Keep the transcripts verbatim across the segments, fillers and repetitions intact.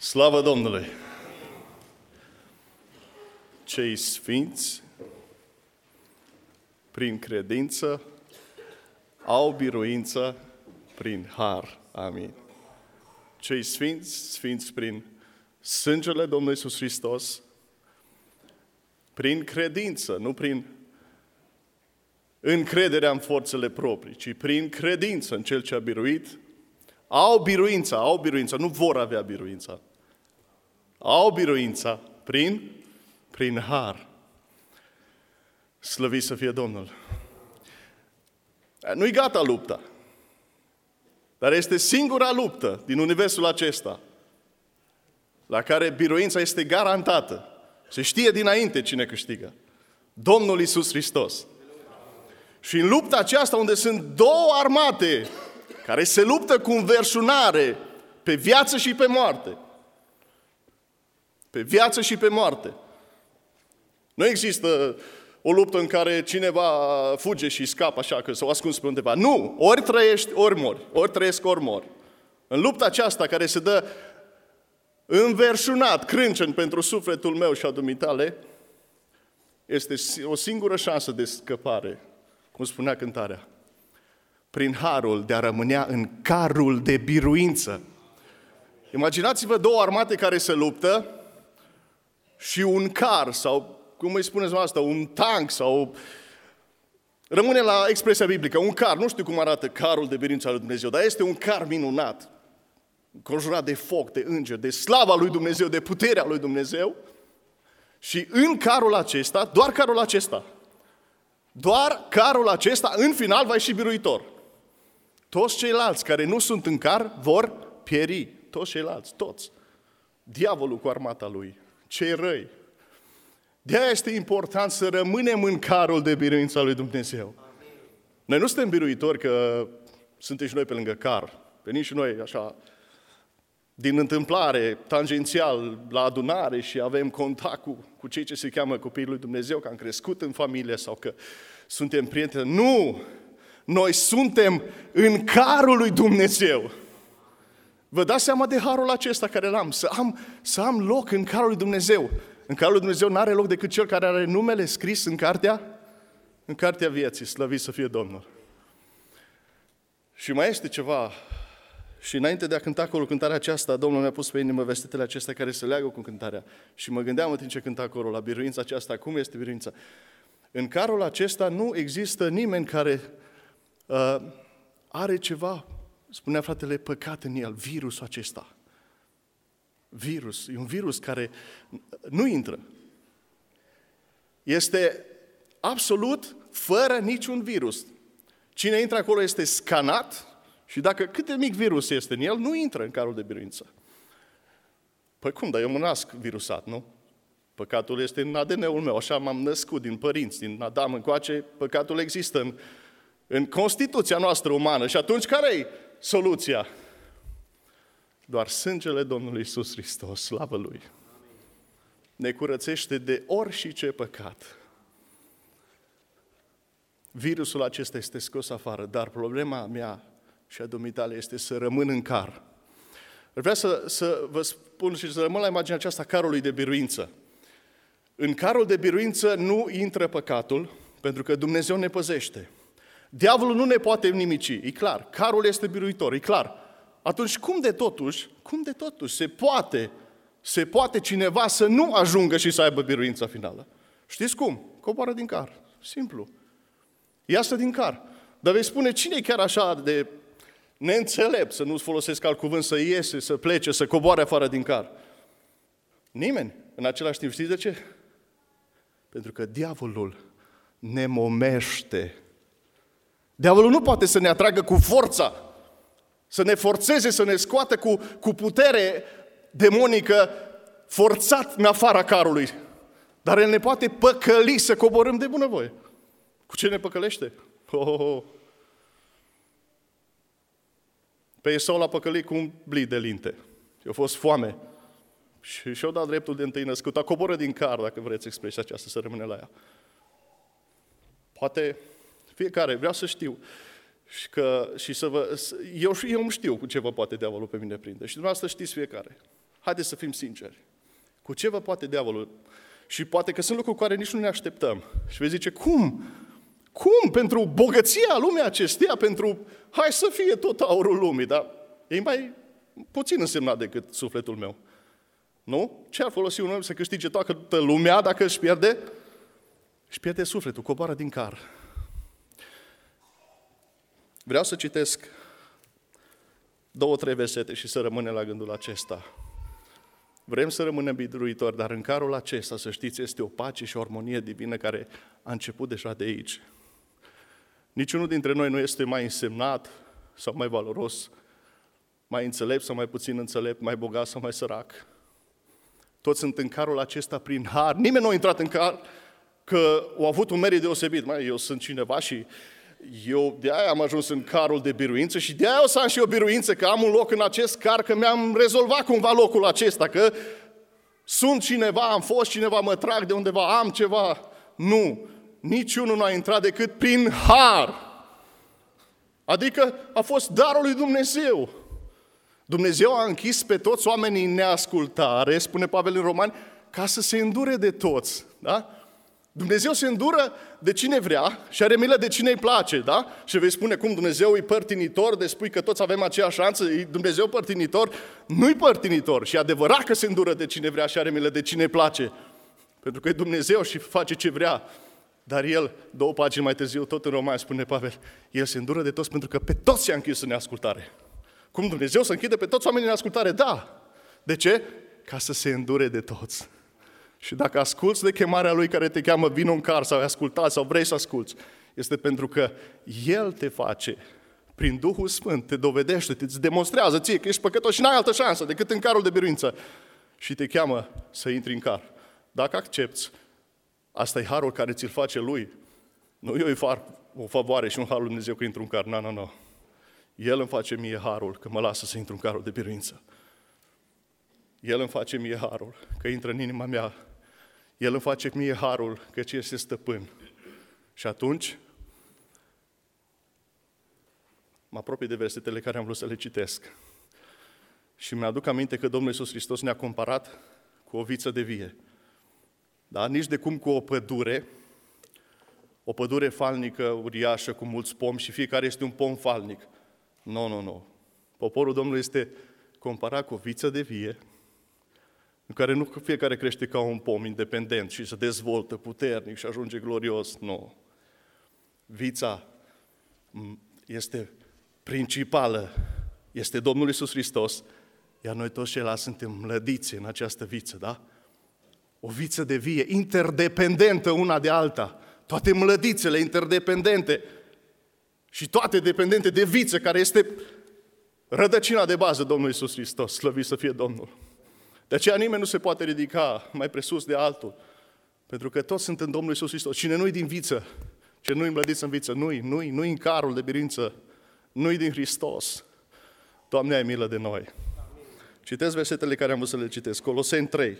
Slavă Domnului! Cei sfinți, prin credință, au biruință prin har. Amin. Cei sfinți, sfinți prin sângele Domnului Iisus Hristos, prin credință, nu prin încrederea în forțele proprii, ci prin credință în Cel ce a biruit, au biruința, au biruința, nu vor avea biruința. Au biruința prin, prin har. Slăvit să fie Domnul! Nu-i gata lupta, dar este singura luptă din universul acesta la care biruința este garantată. Se știe dinainte cine câștigă. Domnul Iisus Hristos. Și în lupta aceasta unde sunt două armate care se luptă cu înverșunare pe viață și pe moarte. Pe viață și pe moarte. Nu există o luptă în care cineva fuge și scapă așa, că s-au ascuns pe undeva. Nu! Ori trăiești, ori mori. Ori trăiesc, ori mori. În lupta aceasta care se dă înverșunat, crâncen pentru sufletul meu și a dumitale, este o singură șansă de scăpare, cum spunea cântarea, prin harul de a rămânea în carul de biruință. Imaginați-vă două armate care se luptă și un car, sau cum îi spuneți asta, un tank, sau rămâne la expresia biblică, un car, nu știu cum arată carul de biruință al lui Dumnezeu, dar este un car minunat, înconjurat de foc, de îngeri, de slava lui Dumnezeu, de puterea lui Dumnezeu. Și în carul acesta, doar carul acesta, doar carul acesta, în final, va ieși biruitor. Toți ceilalți care nu sunt în car vor pieri. Toți ceilalți, toți. Diavolul cu armata lui, cei răi. De-aia este important să rămânem în carul de biruință al lui Dumnezeu. Amin. Noi nu suntem biruitori că suntem și noi pe lângă car. Venim și noi așa, din întâmplare, tangențial, la adunare și avem contact cu, cu cei ce se cheamă copiii lui Dumnezeu, că am crescut în familie sau că suntem prieteni. Nu! Noi suntem în carul lui Dumnezeu. Vă dați seama de harul acesta care l-am? Să am, să am loc în carul lui Dumnezeu. În carul lui Dumnezeu n-are loc decât cel care are numele scris în cartea, în cartea vieții. Slăvit să fie Domnul! Și mai este ceva. Și înainte de a cânta acolo cântarea aceasta, Domnul mi-a pus pe inimă versetele acestea care se leagă cu cântarea. Și mă gândeam în timp ce cânta acolo la biruința aceasta. Cum este biruința? În carul acesta nu există nimeni care uh, are ceva, spunea fratele, păcat în el, virusul acesta. Virus. E un virus care nu intră. Este absolut fără niciun virus. Cine intră acolo este scanat și dacă cât de mic virus este în el, nu intră în carul de biruință. Păi cum, dar eu mă nasc virusat, nu? Păcatul este în A D N-ul meu, așa m-am născut din părinți, din Adam încoace, păcatul există în, în Constituția noastră umană. Și atunci care e soluția? Doar sângele Domnului Iisus Hristos, slavă Lui, ne curățește de orice păcat. Virusul acesta este scos afară, dar problema mea și a dumitale este să rămân în car. Vreau să, să vă spun și să rămân la imaginea aceasta carului de biruință. În carul de biruință nu intră păcatul, pentru că Dumnezeu ne păzește. Diavolul nu ne poate nimici, e clar. Carul este biruitor, e clar. Atunci cum de totuși, cum de totuși se poate, se poate cineva să nu ajungă și să aibă biruința finală? Știți cum? Coboară din car. Simplu. Iasă din car. Dar vei spune, cine e chiar așa de neînțelept, să nu folosesc alt cuvânt, să iese, să plece, să coboare afară din car? Nimeni. În același timp, știți de ce? Pentru că diavolul ne momește. Diavolul nu poate să ne atragă cu forța, să ne forțeze, să ne scoată cu, cu putere demonică, forțat în afara carului. Dar el ne poate păcăli să coborâm de bunăvoie. Cu ce ne păcălește? Oh, oh, oh. Pe Esau l-a păcălit cu un blid de linte. I-a fost foame. Și și-a dat dreptul de întâi născut. A coborât din car, dacă vreți expresia aceasta, să rămâne la ea. Poate fiecare, vreau să știu. Și, că, și să vă, eu, eu știu cu ce vă poate diavolul pe mine prinde. Și dumneavoastră știți fiecare. Haideți să fim sinceri. Cu ce vă poate diavolul? Și poate că sunt lucruri cu care nici nu ne așteptăm. Și vei zice, cum? Cum? Pentru bogăția lumii acesteia, pentru, hai să fie tot aurul lumii, dar e mai puțin însemnat decât sufletul meu. Nu? Ce ar folosi un om să câștige toată lumea dacă își pierde? Își pierde sufletul, coboară din car. Vreau să citesc două, trei versete și să rămânem la gândul acesta. Vrem să rămânem biruitori, dar în carul acesta, să știți, este o pace și o armonie divină care a început deja de aici. Niciunul dintre noi nu este mai însemnat sau mai valoros, mai înțelept sau mai puțin înțelept, mai bogat sau mai sărac. Toți sunt în carul acesta prin har. Nimeni nu a intrat în car că au avut un merit deosebit. Mai, eu sunt cineva și eu de aia am ajuns în carul de biruință și de aia o să am și eu biruință, că am un loc în acest car, că mi-am rezolvat cumva locul acesta, că sunt cineva, am fost cineva, mă trag de undeva, am ceva. Nu, niciunul nu a intrat decât prin har. Adică a fost darul lui Dumnezeu. Dumnezeu a închis pe toți oamenii în neascultare, spune Pavel în Romani, ca să se îndure de toți. Da? Dumnezeu se îndură de cine vrea și are milă de cine îi place, da? Și vei spune cum Dumnezeu e părtinitor, de spui că toți avem aceeași șansă, e Dumnezeu părtinitor, nu-i părtinitor și adevărat că se îndură de cine vrea și are milă de cine îi place. Pentru că e Dumnezeu și face ce vrea. Dar El, două pagini mai târziu, tot în Romani spune Pavel, El se îndură de toți pentru că pe toți i-a închis în neascultare. Cum Dumnezeu să închide pe toți oamenii în ascultare? Da. De ce? Ca să se îndure de toți. Și dacă asculți de chemarea Lui care te cheamă, vino în car sau ai ascultat sau vrei să asculți, este pentru că El te face, prin Duhul Sfânt, te dovedește, te demonstrează ție că ești păcătos și n-ai altă șansă decât în carul de biruință. Și te cheamă să intri în car. Dacă accepți, asta e harul care ți-l face Lui. Nu eu îi fac o favoare și un har lui Dumnezeu că intru în car. Nu, nu, nu. El îmi face mie harul că mă lasă să intru în carul de biruință. El îmi face mie harul că intră în inima mea. El îmi face mie harul că ce este stăpân. Și atunci mă apropii de versetele care am vrut să le citesc. Și mi-aduc aminte că Domnul Iisus Hristos ne-a comparat cu o viță de vie. Da? Nici de cum cu o pădure, o pădure falnică, uriașă, cu mulți pomi și fiecare este un pom falnic. Nu, nu, nu. Poporul Domnului este comparat cu o viță de vie, în care nu fiecare crește ca un pom independent și se dezvoltă puternic și ajunge glorios. Nu. Vița este principală, este Domnul Iisus Hristos, iar noi toți ceilalți suntem lădiți în această viță, da? O viță de vie, interdependentă una de alta. Toate mlădițele interdependente și toate dependente de viță, care este rădăcina de bază Domnului Iisus Hristos, slăvit să fie Domnul. De aceea nimeni nu se poate ridica mai presus de altul, pentru că toți sunt în Domnul Iisus Hristos. Cine nu-i din viță, cine nu-i mlădiță în viță, nu-i, nu-i, nu-i în carul de biruință, nu-i din Hristos. Doamne, ai milă de noi. Citesc versetele care am vrut să le citesc. Coloseni trei,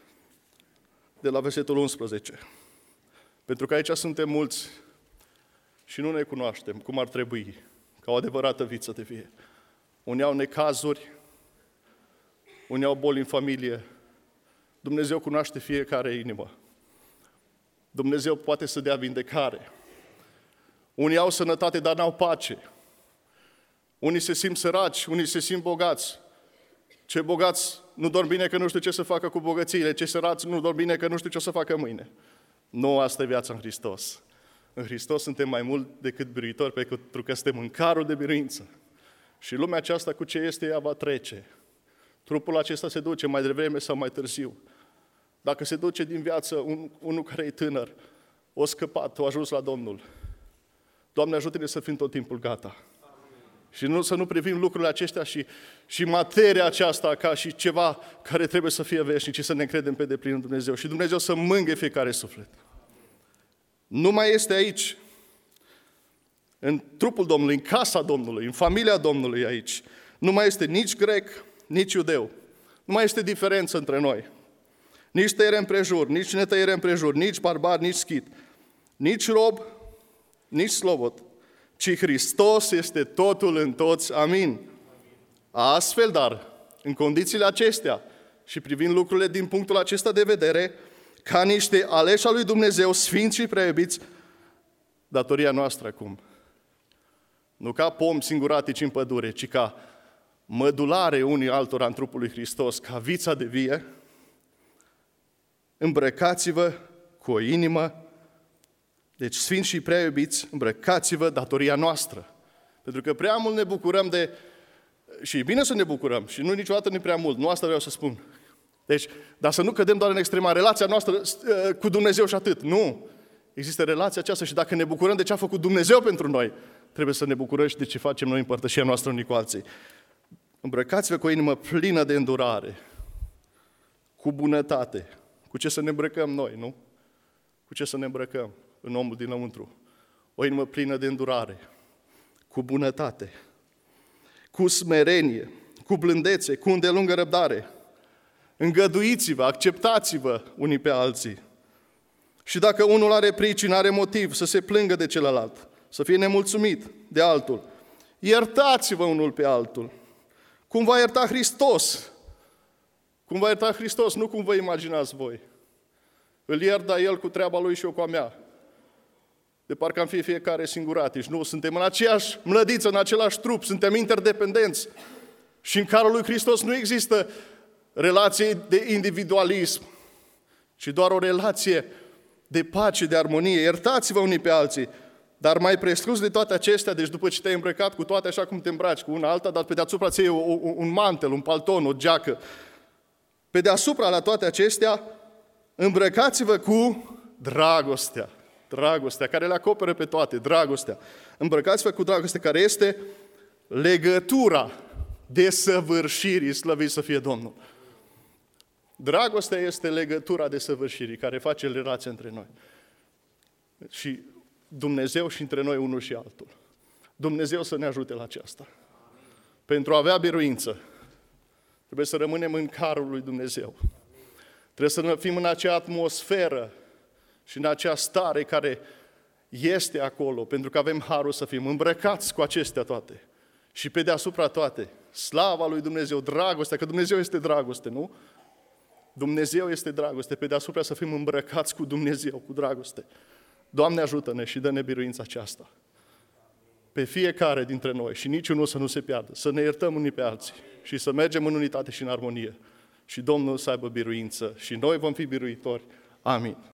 de la versetul unsprezece. Pentru că aici suntem mulți și nu ne cunoaștem cum ar trebui, ca o adevărată viță de vie. Unii au necazuri, unii au boli în familie. Dumnezeu cunoaște fiecare inimă. Dumnezeu poate să dea vindecare. Unii au sănătate, dar n-au pace. Unii se simt săraci, unii se simt bogați. Cei bogați nu dorm bine că nu știu ce să facă cu bogățiile, cei săraci nu dorm bine că nu știu ce să facă mâine. Nu, asta e viața în Hristos. În Hristos suntem mai mult decât biruitori, pentru că suntem în carul de biruință. Și lumea aceasta cu ce este, ea va trece. Trupul acesta se duce mai devreme sau mai târziu. Dacă se duce din viață un, unul care e tânăr, o scăpat, o ajuns la Domnul. Doamne, ajută-ne să fim tot timpul gata. Amin. Și nu, să nu privim lucrurile acestea și, și materia aceasta ca și ceva care trebuie să fie veșnic, ci să ne credem pe deplin în Dumnezeu. Și Dumnezeu să mângâie fiecare suflet. Nu mai este aici, în trupul Domnului, în casa Domnului, în familia Domnului aici. Nu mai este nici grec, nici iudeu. Nu mai este diferență între noi. Nici tăiere împrejur, nici netăiere împrejur, nici barbar, nici schit, nici rob, nici slobod, ci Hristos este totul în toți. Amin. Astfel, dar, în condițiile acestea, și privind lucrurile din punctul acesta de vedere, ca niște aleși al lui Dumnezeu, sfinți și preiubiți, datoria noastră acum, nu ca pomi singuratici în pădure, ci ca mădulare unii altora în trupul lui Hristos, ca vița de vie, îmbrăcați-vă cu o inimă, deci sfinți și prea iubiți, îmbrăcați-vă datoria noastră. Pentru că prea mult ne bucurăm de, și e bine să ne bucurăm, și nu niciodată ne prea mult, nu asta vreau să spun. Deci, dar să nu cădem doar în extrema, relația noastră cu Dumnezeu și atât. Nu! Există relația aceasta și dacă ne bucurăm de ce a făcut Dumnezeu pentru noi, trebuie să ne bucurăm și de ce facem noi în părtășia noastră unii cu alții. Îmbrăcați-vă cu o inimă plină de îndurare, cu bunătate. Cu ce să ne îmbrăcăm noi, nu? Cu ce să ne îmbrăcăm în omul dinăuntru? O inimă plină de îndurare, cu bunătate, cu smerenie, cu blândețe, cu îndelungă răbdare. Îngăduiți-vă, acceptați-vă unii pe alții. Și dacă unul are pricină, are motiv să se plângă de celălalt, să fie nemulțumit de altul, iertați-vă unul pe altul. Cum va ierta Hristos? Cum va ierta Hristos, nu cum vă imaginați voi. Îl iert, dar El cu treaba Lui și eu cu a mea. De parcă am fi fiecare singuratici. Nu, suntem în aceeași mlădiță, în același trup, suntem interdependenți. Și în carul lui Hristos nu există relație de individualism, ci doar o relație de pace, de armonie. Iertați-vă unii pe alții, dar mai presus de toate acestea, deci după ce te-ai îmbrăcat cu toate așa cum te îmbraci, cu una alta, dar pe deasupra ți-ai un mantel, un palton, o geacă. Pe deasupra la toate acestea, îmbrăcați-vă cu dragostea. Dragostea, care le acoperă pe toate, dragostea. Îmbrăcați-vă cu dragoste, care este legătura desăvârșirii, slăvit să fie Domnul. Dragostea este legătura desăvârșirii, care face relația între noi. Și Dumnezeu și între noi unul și altul. Dumnezeu să ne ajute la aceasta. Pentru a avea biruință, trebuie să rămânem în carul lui Dumnezeu. Trebuie să fim în acea atmosferă și în acea stare care este acolo, pentru că avem harul să fim îmbrăcați cu acestea toate. Și pe deasupra toate, slava lui Dumnezeu, dragostea, că Dumnezeu este dragoste, nu? Dumnezeu este dragoste, pe deasupra să fim îmbrăcați cu Dumnezeu, cu dragoste. Doamne, ajută-ne și dă-ne biruința aceasta. Pe fiecare dintre noi și niciunul să nu se piardă, să ne iertăm unii pe alții și să mergem în unitate și în armonie. Și Domnul să aibă biruință și noi vom fi biruitori. Amin.